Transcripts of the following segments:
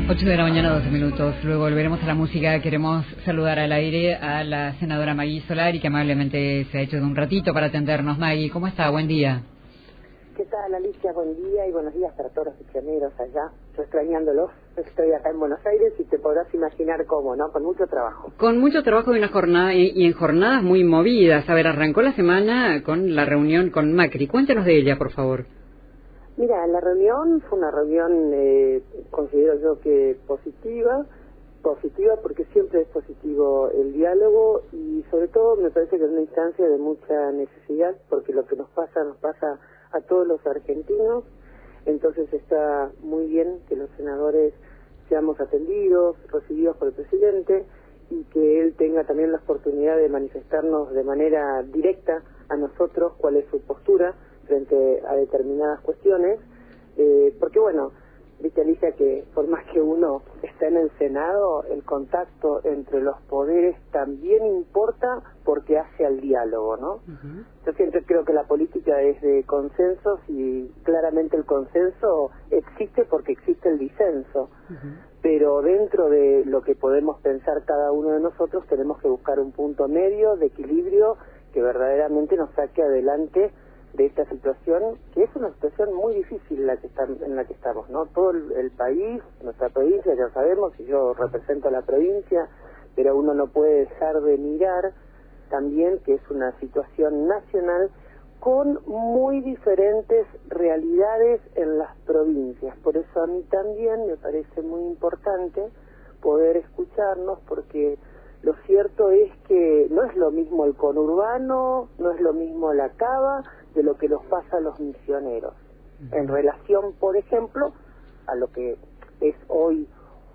8 de la mañana, 12 minutos. Luego volveremos a la música. Queremos saludar al aire a la senadora Maggie Solari, que amablemente se ha hecho de un ratito para atendernos. Maggie, ¿cómo está? Buen día. ¿Qué tal, Alicia? Buen día y buenos días para todos los misioneros allá. Yo extrañándolos. Estoy acá en Buenos Aires y te podrás imaginar cómo, ¿no? Con mucho trabajo. Con mucho trabajo y una jornada y en jornadas muy movidas. A ver, arrancó la semana con la reunión con Macri. Cuéntenos de ella, por favor. Mira, la reunión fue una reunión, considero yo que positiva porque siempre es positivo el diálogo y sobre todo me parece que es una instancia de mucha necesidad porque lo que nos pasa a todos los argentinos, entonces está muy bien que los senadores seamos atendidos, recibidos por el presidente y que él tenga también la oportunidad de manifestarnos de manera directa a nosotros cuál es su postura frente a determinadas cuestiones, porque bueno, viste Alicia que por más que uno está en el Senado, el contacto entre los poderes también importa porque hace al diálogo, ¿no? Yo siempre creo que la política es de consensos y claramente el consenso existe porque existe el disenso, pero dentro de lo que podemos pensar cada uno de nosotros tenemos que buscar un punto medio de equilibrio que verdaderamente nos saque adelante de esta situación, que es una situación muy difícil en la que estamos, ¿no? Todo el país, nuestra provincia, ya sabemos, y yo represento a la provincia, pero uno no puede dejar de mirar también que es una situación nacional con muy diferentes realidades en las provincias. Por eso a mí también me parece muy importante poder escucharnos, porque lo cierto es que no es lo mismo el conurbano, no es lo mismo la cava, de lo que nos pasa a los misioneros. En relación, por ejemplo, a lo que es hoy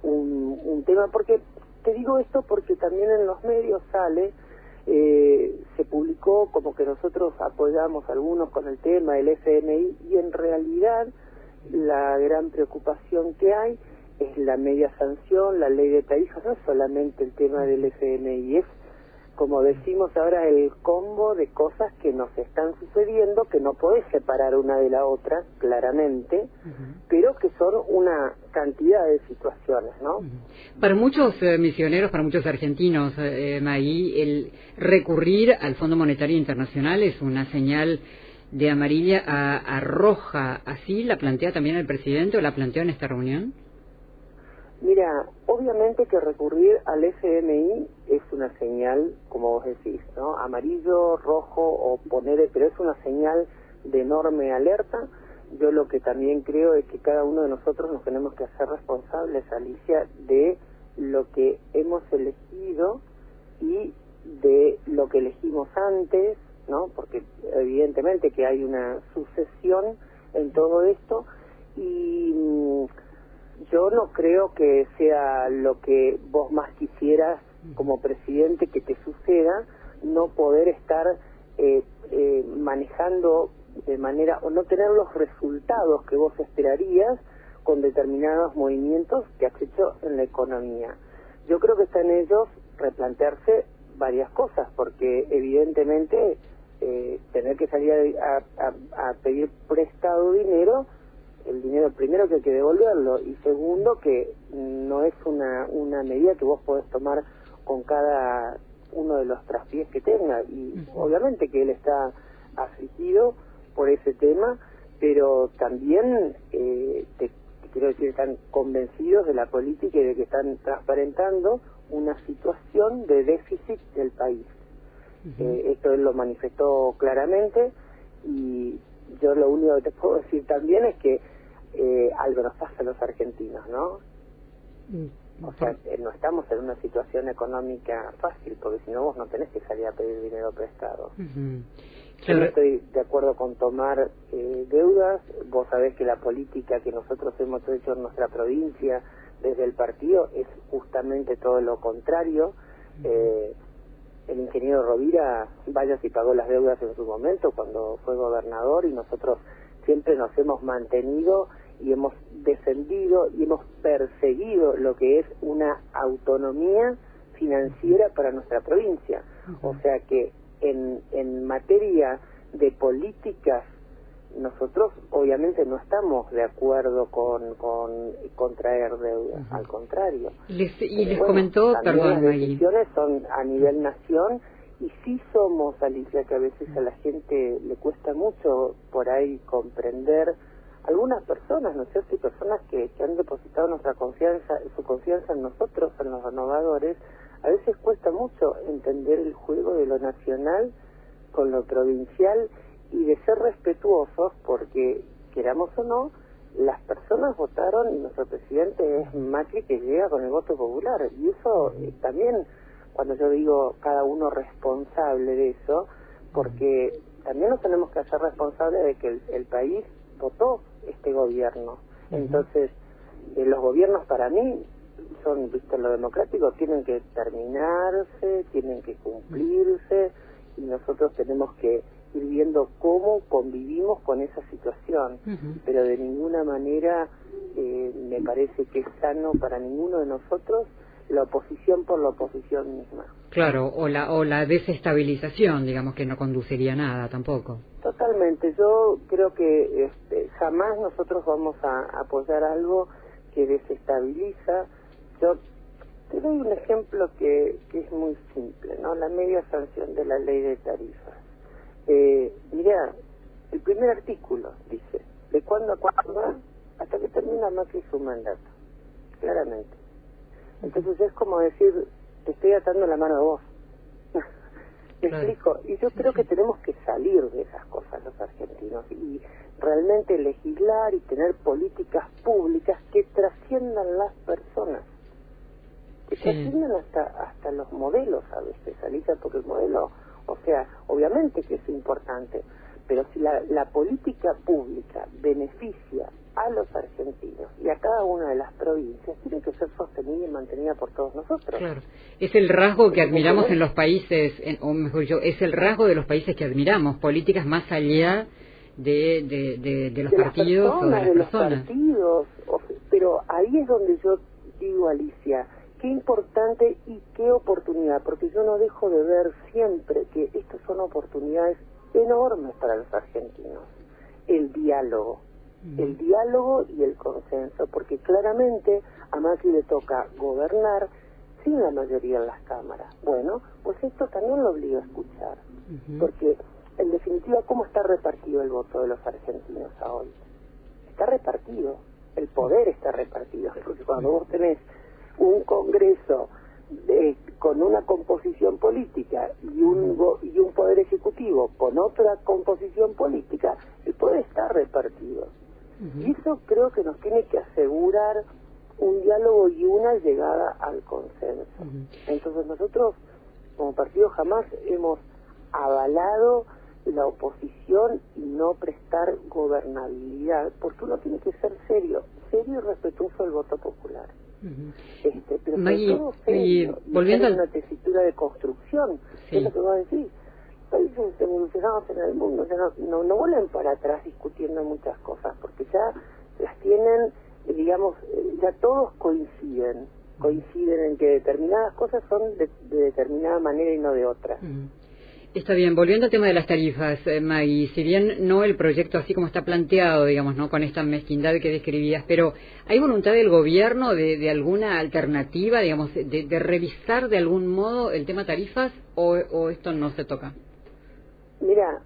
un tema, porque te digo esto porque también en los medios sale, se publicó como que nosotros apoyamos a algunos con el tema del FMI y en realidad la gran preocupación que hay es la media sanción, la ley de tarifas, no es solamente el tema del FMI, es como decimos ahora el combo de cosas que nos están sucediendo, que no podés separar una de la otra, claramente, pero que son una cantidad de situaciones, ¿no? Para muchos misioneros, para muchos argentinos, Maggie, el recurrir al Fondo Monetario Internacional es una señal de amarilla a roja. ¿Así la plantea también el presidente o la planteó en esta reunión? Mira, obviamente que recurrir al FMI es una señal, como vos decís, ¿no? Amarillo, rojo o poner, pero es una señal de enorme alerta. Yo lo que también creo es que cada uno de nosotros nos tenemos que hacer responsables, Alicia, de lo que hemos elegido y de lo que elegimos antes, ¿no? Porque evidentemente que hay una sucesión en todo esto y yo no creo que sea lo que vos más quisieras como presidente que te suceda, no poder estar manejando de manera, o no tener los resultados que vos esperarías con determinados movimientos que has hecho en la economía. Yo creo que está en ellos replantearse varias cosas, porque evidentemente tener que salir a pedir prestado dinero, el dinero primero que hay que devolverlo y segundo que no es una medida que vos podés tomar con cada uno de los traspiés que tenga y obviamente que él está afligido por ese tema, pero también te quiero decir, están convencidos de la política y de que están transparentando una situación de déficit del país. Esto él lo manifestó claramente y yo lo único que te puedo decir también es que algo nos pasa a los argentinos, ¿no? O sea, no estamos en una situación económica fácil, porque si no vos no tenés que salir a pedir dinero prestado. Yo no estoy de acuerdo con tomar deudas. Vos sabés que la política que nosotros hemos hecho en nuestra provincia desde el partido es justamente todo lo contrario. El ingeniero Rovira, vaya si pagó las deudas en su momento cuando fue gobernador y nosotros siempre nos hemos mantenido y hemos defendido y hemos perseguido lo que es una autonomía financiera para nuestra provincia. O sea que en materia de políticas nosotros obviamente no estamos de acuerdo con contraer deuda, al contrario. Les comentó, perdón, las decisiones son a nivel nación, y sí somos, Alicia, que a veces a la gente le cuesta mucho por ahí comprender, algunas personas, ¿no es cierto? Y personas que han depositado su confianza en nosotros, en los renovadores, a veces cuesta mucho entender el juego de lo nacional con lo provincial, y de ser respetuosos, porque queramos o no, las personas votaron y nuestro presidente es Macri, que llega con el voto popular, y eso también, cuando yo digo cada uno responsable de eso, porque también nos tenemos que hacer responsables de que el país votó este gobierno. Entonces, los gobiernos para mí son, visto lo democrático, tienen que terminarse, tienen que cumplirse, y nosotros tenemos que ir viendo cómo convivimos con esa situación, pero de ninguna manera me parece que es sano para ninguno de nosotros la oposición por la oposición misma. Claro, o la desestabilización, digamos, que no conduciría a nada tampoco. Totalmente, yo creo que jamás nosotros vamos a apoyar algo que desestabiliza. Yo te doy un ejemplo que es muy simple, ¿no? La media sanción de la ley de tarifas. Mirá, el primer artículo dice, ¿de cuándo a cuándo va? Hasta que termina Macri su mandato, claramente. Entonces es como decir, te estoy atando la mano a vos. ¿Me explico? Y yo creo que tenemos que salir de esas cosas los argentinos y realmente legislar y tener políticas públicas que trasciendan las personas, que trasciendan hasta los modelos a veces, Alicia, porque el modelo, o sea, obviamente que es importante, pero si la política pública beneficia a los argentinos y a cada una de las provincias, tiene que ser sostenida y mantenida por todos nosotros. Claro, es el rasgo que admiramos en los países, o mejor dicho, es el rasgo de los países que admiramos, políticas más allá de los partidos o de las personas. Los partidos, pero ahí es donde yo digo, Alicia, qué importante y qué oportunidad, porque yo no dejo de ver siempre que estas son oportunidades enormes para los argentinos. El diálogo y el consenso, porque claramente a Macri le toca gobernar sin la mayoría en las cámaras. Bueno, pues esto también lo obliga a escuchar, porque en definitiva, ¿cómo está repartido el voto de los argentinos hoy? Está repartido, el poder está repartido, porque cuando vos tenés un Congreso con una composición política y un poder ejecutivo con otra composición política, el poder está repartido. Y eso creo que nos tiene que asegurar un diálogo y una llegada al consenso. Entonces nosotros, como partido, jamás hemos avalado la oposición y no prestar gobernabilidad, porque uno tiene que ser serio y respetuoso del voto popular. Pero sobre todo serio, y volviendo a una tesitura de construcción, es lo que vos decís. Países evolucionados en el mundo ya no vuelven para atrás discutiendo muchas cosas, porque ya las tienen, digamos, ya todos coinciden en que determinadas cosas son de determinada manera y no de otra. Está bien, volviendo al tema de las tarifas, Maggie, si bien no el proyecto así como está planteado, digamos, no con esta mezquindad que describías, pero ¿hay voluntad del gobierno de alguna alternativa, digamos, de revisar de algún modo el tema tarifas, o esto no se toca? Mira,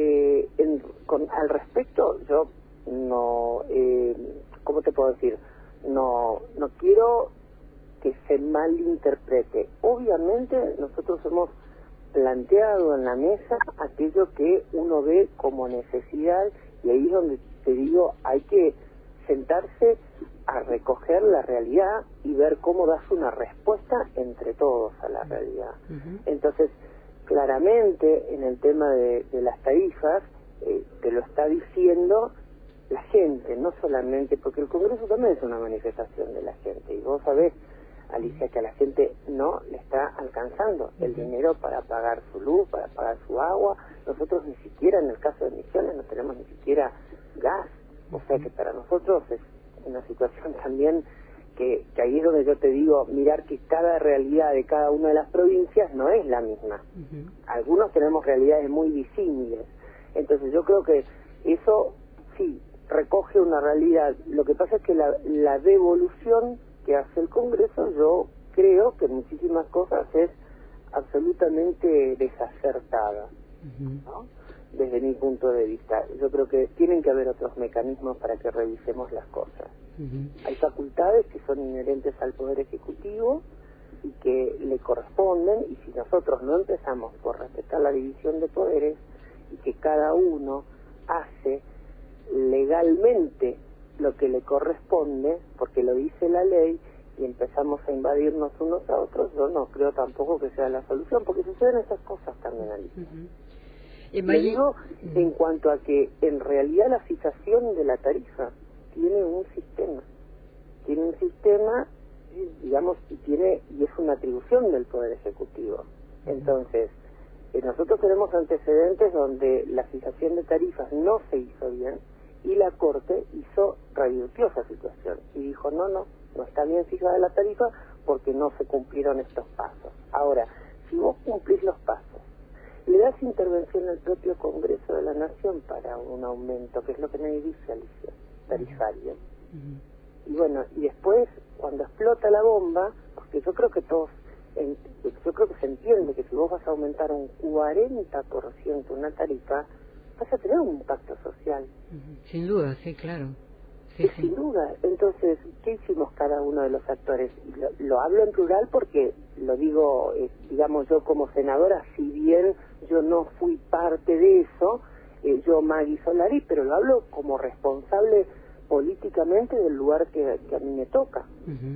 al respecto, yo no, ¿cómo te puedo decir? No quiero que se malinterprete. Obviamente nosotros hemos planteado en la mesa aquello que uno ve como necesidad, y ahí es donde te digo, hay que sentarse a recoger la realidad y ver cómo das una respuesta entre todos a la realidad. Entonces, claramente en el tema de las tarifas te lo está diciendo la gente, no solamente, porque el Congreso también es una manifestación de la gente, y vos sabés, Alicia, que a la gente no le está alcanzando el dinero para pagar su luz, para pagar su agua. Nosotros ni siquiera, en el caso de Misiones, no tenemos ni siquiera gas, o sea que para nosotros es una situación también que ahí es donde yo te digo, mirar que cada realidad de cada una de las provincias no es la misma. Algunos tenemos realidades muy disímiles. Entonces yo creo que Eso sí, recoge una realidad. Lo que pasa es que la devolución que hace el Congreso, yo creo que en muchísimas cosas es absolutamente desacertada, ¿no? Desde mi punto de vista. Yo creo que tienen que haber otros mecanismos para que revisemos las cosas. Hay facultades que son inherentes al Poder Ejecutivo y que le corresponden, y si nosotros no empezamos por respetar la división de poderes y que cada uno hace legalmente lo que le corresponde, porque lo dice la ley, y empezamos a invadirnos unos a otros, yo no creo tampoco que sea la solución, porque suceden esas cosas también, Alicia. Le digo en cuanto a que en realidad la fijación de la tarifa tiene un sistema, digamos, y es una atribución del Poder Ejecutivo. Entonces, nosotros tenemos antecedentes donde la fijación de tarifas no se hizo bien y la Corte revirtió esa situación y dijo no está bien fijada la tarifa porque no se cumplieron estos pasos. Ahora, si vos cumplís los pasos, le das intervención al propio Congreso de la Nación para un aumento, que es lo que me dice Alicia, tarifario. Y bueno, y después, cuando explota la bomba, porque yo creo que se entiende que si vos vas a aumentar un 40% una tarifa, vas a tener un impacto social. Sin duda, sí, claro. Sí. Sin duda. Entonces, ¿qué hicimos cada uno de los actores? Lo hablo en plural porque lo digo, digamos, yo como senadora, si bien yo no fui parte de eso, yo Maggie Solari, pero lo hablo como responsable políticamente del lugar que a mí me toca.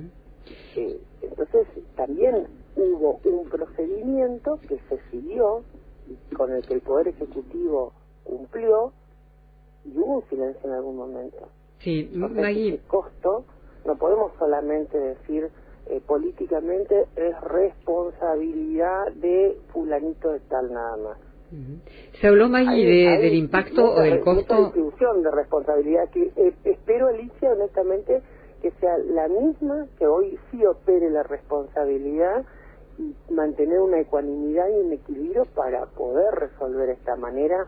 Entonces, también hubo un procedimiento que se siguió, con el que el Poder Ejecutivo cumplió, y hubo un silencio en algún momento. Sí, Maggie. El costo, no podemos solamente decir políticamente es responsabilidad de fulanito de tal nada más. ¿Se habló, Maggie, del impacto o del costo? Mucha distribución de responsabilidad que espero, Alicia, honestamente, que sea la misma, que hoy sí opere la responsabilidad y mantener una ecuanimidad y un equilibrio para poder resolver de esta manera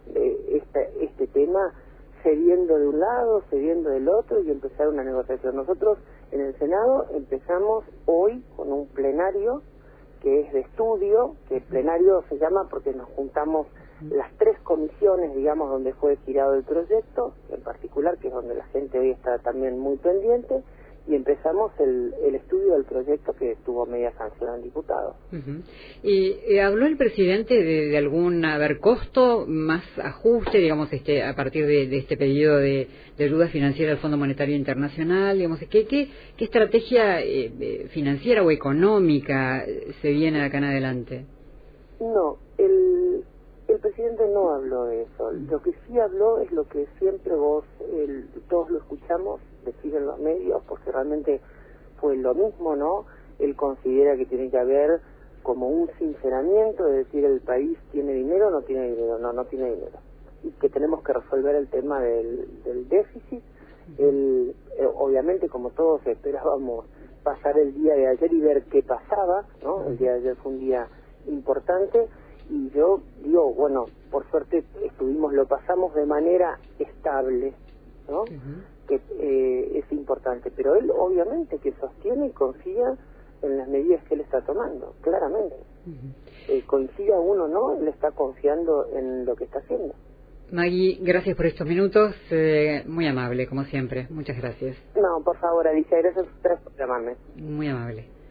este tema, cediendo de un lado, cediendo del otro y empezar una negociación. Nosotros en el Senado empezamos hoy con un plenario que es de estudio, que el plenario se llama porque nos juntamos las tres comisiones, digamos, donde fue girado el proyecto, en particular, que es donde la gente hoy está también muy pendiente, y empezamos el estudio del proyecto que tuvo media sanción al diputado. ¿Y habló el presidente de algún costo, más ajuste, digamos, a partir de este pedido de ayuda financiera al Fondo Monetario Internacional? Digamos, ¿qué estrategia financiera o económica se viene de acá en adelante? No, el presidente no habló de eso. Lo que sí habló es lo que siempre todos lo escuchamos decir en los medios, porque realmente fue lo mismo, ¿no? Él considera que tiene que haber como un sinceramiento de decir el país tiene dinero, no tiene dinero, no tiene dinero. Y que tenemos que resolver el tema del déficit. Obviamente, como todos esperábamos, pasar el día de ayer y ver qué pasaba, ¿no? El día de ayer fue un día importante. Y yo digo, bueno, por suerte lo pasamos de manera estable, ¿no? Que es importante, pero él obviamente que sostiene y confía en las medidas que él está tomando, claramente. Coincida uno, ¿no? Él está confiando en lo que está haciendo. Maggie, gracias por estos minutos, muy amable, como siempre, muchas gracias. No, por favor, Alicia, gracias a ustedes por llamarme. Muy amable.